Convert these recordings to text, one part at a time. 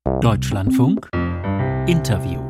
Deutschlandfunk Interview.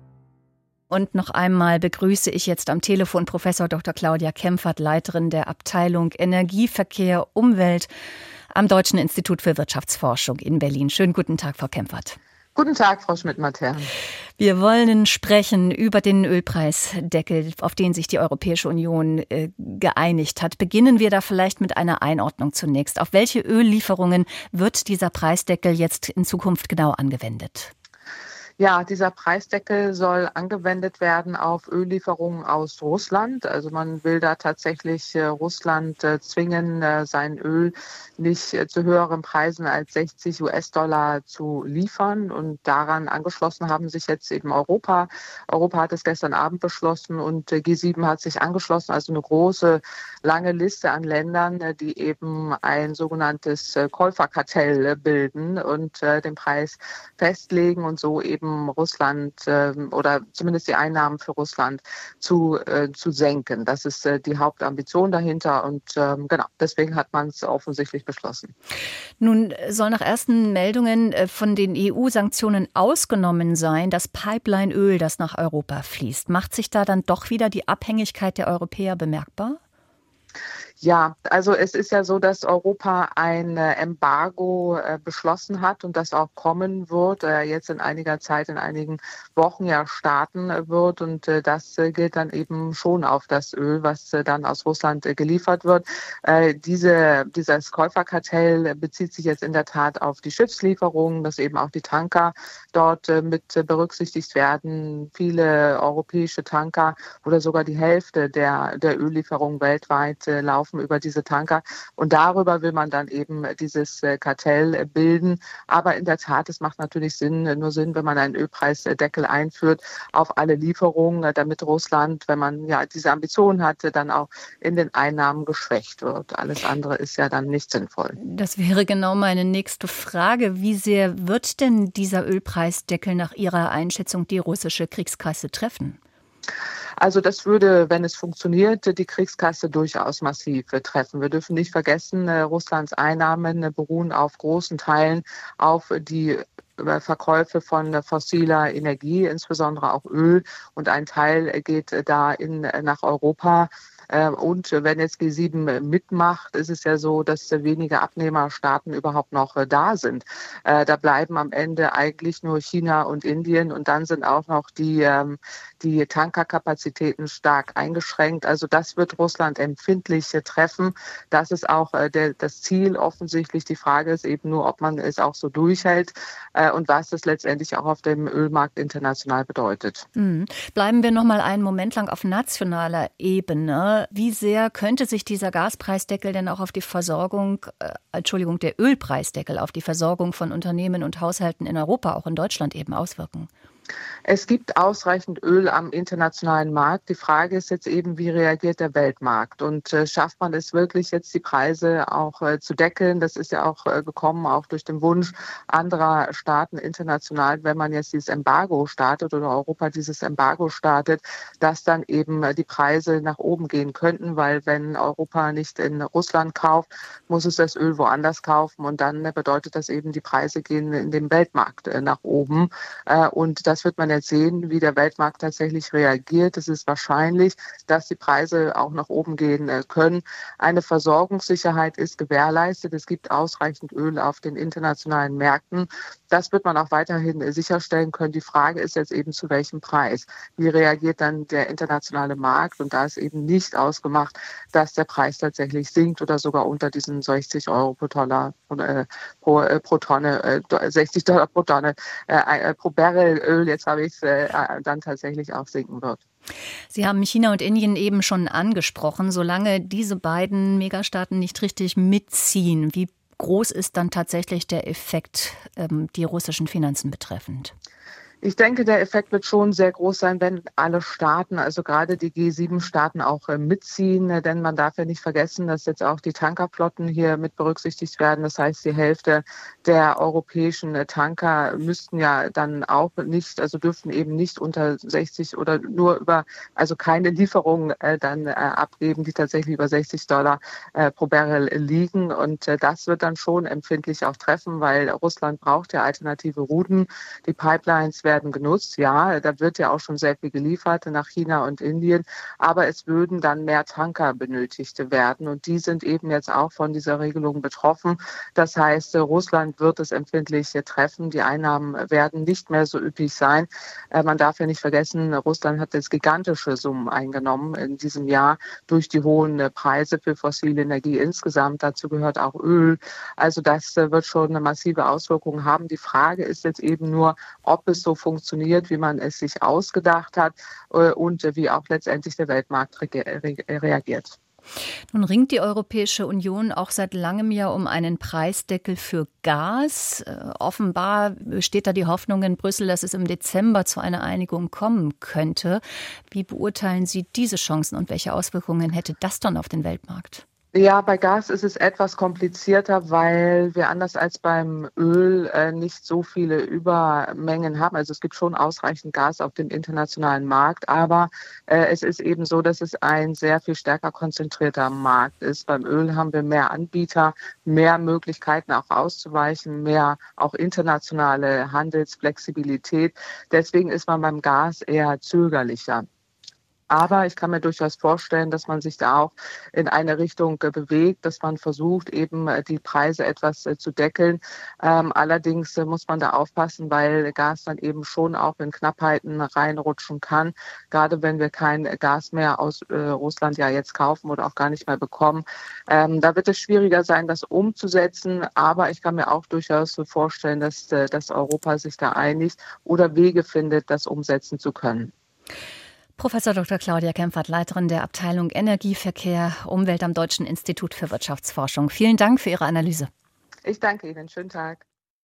Und noch einmal begrüße ich jetzt am Telefon Professor Dr. Claudia Kempfert, Leiterin der Abteilung Energie, Verkehr, Umwelt am Deutschen Institut für Wirtschaftsforschung in Berlin. Schönen guten Tag, Frau Kempfert. Guten Tag, Frau Schmidt-Matern. Wir wollen sprechen über den Ölpreisdeckel, auf den sich die Europäische Union geeinigt hat. Beginnen wir da vielleicht mit einer Einordnung zunächst. Auf welche Öllieferungen wird dieser Preisdeckel jetzt in Zukunft genau angewendet? Ja, dieser Preisdeckel soll angewendet werden auf Öllieferungen aus Russland. Also man will da tatsächlich Russland zwingen, sein Öl nicht zu höheren Preisen als 60 US-Dollar zu liefern. Und daran angeschlossen haben sich jetzt eben Europa. Europa hat es gestern Abend beschlossen und G7 hat sich angeschlossen. Also eine große, lange Liste an Ländern, die eben ein sogenanntes Käuferkartell bilden und den Preis festlegen und so eben Russland oder zumindest die Einnahmen für Russland zu senken. Das ist die Hauptambition dahinter und genau, deswegen hat man es offensichtlich beschlossen. Nun soll nach ersten Meldungen von den EU-Sanktionen ausgenommen sein, das Pipeline-Öl, das nach Europa fließt. Macht sich da dann doch wieder die Abhängigkeit der Europäer bemerkbar? Ja, also es ist ja so, dass Europa ein Embargo beschlossen hat und das auch kommen wird, jetzt in einiger Zeit, in einigen Wochen ja starten wird. Und das gilt dann eben schon auf das Öl, was dann aus Russland geliefert wird. Dieses Käuferkartell bezieht sich jetzt in der Tat auf die Schiffslieferungen, dass eben auch die Tanker dort mit berücksichtigt werden. Viele europäische Tanker oder sogar die Hälfte der Öllieferungen weltweit laufen über diese Tanker und darüber will man dann eben dieses Kartell bilden. Aber in der Tat, es macht natürlich nur Sinn, wenn man einen Ölpreisdeckel einführt auf alle Lieferungen, damit Russland, wenn man ja diese Ambition hatte, dann auch in den Einnahmen geschwächt wird. Alles andere ist ja dann nicht sinnvoll. Das wäre genau meine nächste Frage. Wie sehr wird denn dieser Ölpreisdeckel nach Ihrer Einschätzung die russische Kriegskasse treffen? Also das würde, wenn es funktioniert, die Kriegskasse durchaus massiv treffen. Wir dürfen nicht vergessen, Russlands Einnahmen beruhen auf großen Teilen auf die Verkäufe von fossiler Energie, insbesondere auch Öl. Und ein Teil geht da nach Europa. Und wenn jetzt G7 mitmacht, ist es ja so, dass wenige Abnehmerstaaten überhaupt noch da sind. Da bleiben am Ende eigentlich nur China und Indien und dann sind auch noch die Tankerkapazitäten stark eingeschränkt. Also das wird Russland empfindlich treffen. Das ist auch das Ziel offensichtlich. Die Frage ist eben nur, ob man es auch so durchhält und was das letztendlich auch auf dem Ölmarkt international bedeutet. Bleiben wir noch mal einen Moment lang auf nationaler Ebene. Wie sehr könnte sich dieser Gaspreisdeckel denn auch auf die der Ölpreisdeckel auf die Versorgung von Unternehmen und Haushalten in Europa, auch in Deutschland eben auswirken? Es gibt ausreichend Öl am internationalen Markt. Die Frage ist jetzt eben, wie reagiert der Weltmarkt? Und schafft man es wirklich jetzt, die Preise auch zu deckeln? Das ist ja auch gekommen, auch durch den Wunsch anderer Staaten international, wenn man jetzt dieses Embargo startet oder Europa dieses Embargo startet, dass dann eben die Preise nach oben gehen könnten, weil wenn Europa nicht in Russland kauft, muss es das Öl woanders kaufen und dann bedeutet das eben, die Preise gehen in dem Weltmarkt nach oben. Und das wird man jetzt sehen, wie der Weltmarkt tatsächlich reagiert. Es ist wahrscheinlich, dass die Preise auch nach oben gehen können. Eine Versorgungssicherheit ist gewährleistet. Es gibt ausreichend Öl auf den internationalen Märkten. Das wird man auch weiterhin sicherstellen können. Die Frage ist jetzt eben, zu welchem Preis? Wie reagiert dann der internationale Markt? Und da ist eben nicht ausgemacht, dass der Preis tatsächlich sinkt oder sogar unter diesen 60 Euro pro Tonne, 60 Dollar pro Tonne, pro Barrel Öl, jetzt habe ich es, dann tatsächlich auch sinken wird. Sie haben China und Indien eben schon angesprochen. Solange diese beiden Megastaaten nicht richtig mitziehen, wie groß ist dann tatsächlich der Effekt, die russischen Finanzen betreffend? Ich denke, der Effekt wird schon sehr groß sein, wenn alle Staaten, also gerade die G7-Staaten auch mitziehen. Denn man darf ja nicht vergessen, dass jetzt auch die Tankerflotten hier mit berücksichtigt werden. Das heißt, die Hälfte der europäischen Tanker müssten ja dann auch nicht, also dürften eben nicht unter 60 oder nur über, also keine Lieferungen dann abgeben, die tatsächlich über $60 pro Barrel liegen. Und das wird dann schon empfindlich auch treffen, weil Russland braucht ja alternative Routen. Die Pipelines werden genutzt, ja, da wird ja auch schon sehr viel geliefert nach China und Indien, aber es würden dann mehr Tanker benötigt werden und die sind eben jetzt auch von dieser Regelung betroffen. Das heißt, Russland wird es empfindlich treffen, die Einnahmen werden nicht mehr so üppig sein. Man darf ja nicht vergessen, Russland hat jetzt gigantische Summen eingenommen in diesem Jahr durch die hohen Preise für fossile Energie insgesamt. Dazu gehört auch Öl. Also das wird schon eine massive Auswirkung haben. Die Frage ist jetzt eben nur, ob es so funktioniert, wie man es sich ausgedacht hat und wie auch letztendlich der Weltmarkt reagiert. Nun ringt die Europäische Union auch seit langem ja um einen Preisdeckel für Gas. Offenbar besteht da die Hoffnung in Brüssel, dass es im Dezember zu einer Einigung kommen könnte. Wie beurteilen Sie diese Chancen und welche Auswirkungen hätte das dann auf den Weltmarkt? Ja, bei Gas ist es etwas komplizierter, weil wir anders als beim Öl nicht so viele Übermengen haben. Also es gibt schon ausreichend Gas auf dem internationalen Markt, aber es ist eben so, dass es ein sehr viel stärker konzentrierter Markt ist. Beim Öl haben wir mehr Anbieter, mehr Möglichkeiten auch auszuweichen, mehr auch internationale Handelsflexibilität. Deswegen ist man beim Gas eher zögerlicher. Aber ich kann mir durchaus vorstellen, dass man sich da auch in eine Richtung bewegt, dass man versucht, eben die Preise etwas zu deckeln. Allerdings muss man da aufpassen, weil Gas dann eben schon auch in Knappheiten reinrutschen kann. Gerade wenn wir kein Gas mehr aus Russland ja jetzt kaufen oder auch gar nicht mehr bekommen. Da wird es schwieriger sein, das umzusetzen. Aber ich kann mir auch durchaus so vorstellen, dass Europa sich da einigt oder Wege findet, das umsetzen zu können. Professor Dr. Claudia Kempfert, Leiterin der Abteilung Energie, Verkehr, Umwelt am Deutschen Institut für Wirtschaftsforschung. Vielen Dank für Ihre Analyse. Ich danke Ihnen. Schönen Tag.